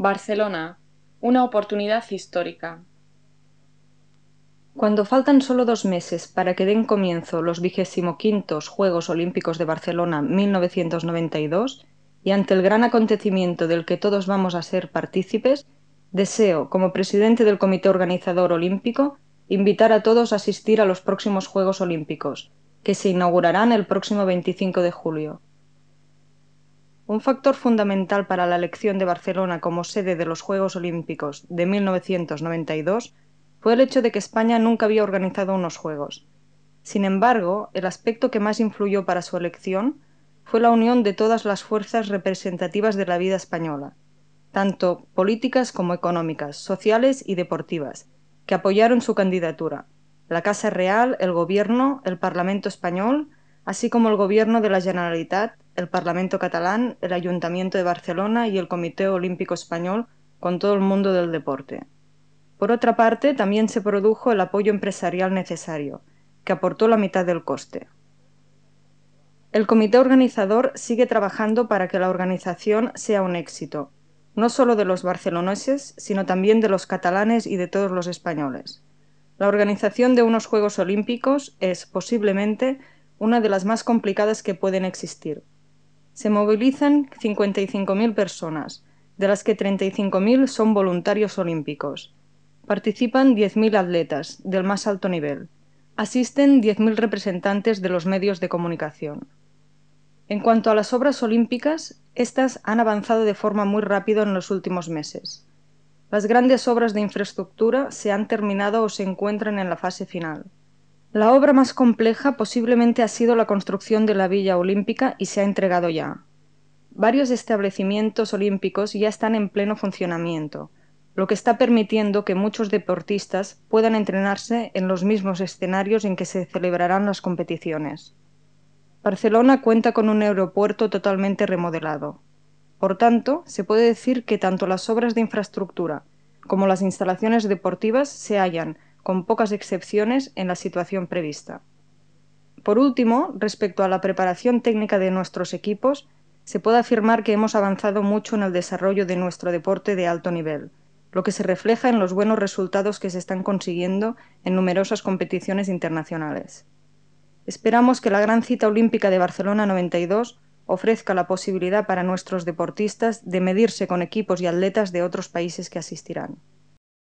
Barcelona, una oportunidad histórica. Cuando faltan solo 2 meses para que den comienzo los 25º Juegos Olímpicos de Barcelona 1992 y ante el gran acontecimiento del que todos vamos a ser partícipes, deseo, como presidente del Comité Organizador Olímpico, invitar a todos a asistir a los próximos Juegos Olímpicos, que se inaugurarán el próximo 25 de julio. Un factor fundamental para la elección de Barcelona como sede de los Juegos Olímpicos de 1992 fue el hecho de que España nunca había organizado unos Juegos. Sin embargo, el aspecto que más influyó para su elección fue la unión de todas las fuerzas representativas de la vida española, tanto políticas como económicas, sociales y deportivas, que apoyaron su candidatura: la Casa Real, el Gobierno, el Parlamento español, así como el Gobierno de la Generalitat, el Parlamento catalán, el Ayuntamiento de Barcelona y el Comité Olímpico Español, con todo el mundo del deporte. Por otra parte, también se produjo el apoyo empresarial necesario, que aportó la mitad del coste. El comité organizador sigue trabajando para que la organización sea un éxito, no solo de los barceloneses, sino también de los catalanes y de todos los españoles. La organización de unos Juegos Olímpicos es, posiblemente, una de las más complicadas que pueden existir. Se movilizan 55.000 personas, de las que 35.000 son voluntarios olímpicos. Participan 10.000 atletas, del más alto nivel. Asisten 10.000 representantes de los medios de comunicación. En cuanto a las obras olímpicas, estas han avanzado de forma muy rápida en los últimos meses. Las grandes obras de infraestructura se han terminado o se encuentran en la fase final. La obra más compleja posiblemente ha sido la construcción de la Villa Olímpica y se ha entregado ya. Varios establecimientos olímpicos ya están en pleno funcionamiento, lo que está permitiendo que muchos deportistas puedan entrenarse en los mismos escenarios en que se celebrarán las competiciones. Barcelona cuenta con un aeropuerto totalmente remodelado. Por tanto, se puede decir que tanto las obras de infraestructura como las instalaciones deportivas se hallan, con pocas excepciones, en la situación prevista. Por último, respecto a la preparación técnica de nuestros equipos, se puede afirmar que hemos avanzado mucho en el desarrollo de nuestro deporte de alto nivel, lo que se refleja en los buenos resultados que se están consiguiendo en numerosas competiciones internacionales. Esperamos que la gran cita olímpica de Barcelona 92 ofrezca la posibilidad para nuestros deportistas de medirse con equipos y atletas de otros países que asistirán.